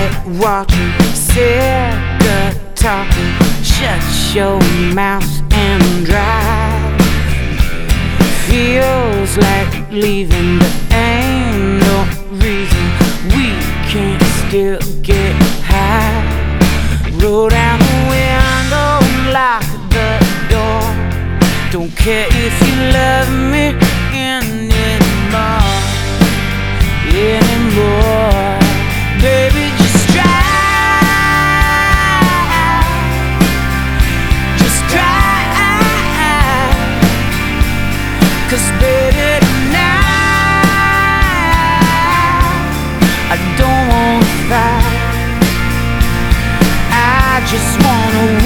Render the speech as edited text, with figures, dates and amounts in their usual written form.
watching, sick of talking. Shut your mouth and drive. Feels like leaving, but ain't no reason we can't still get high. Roll down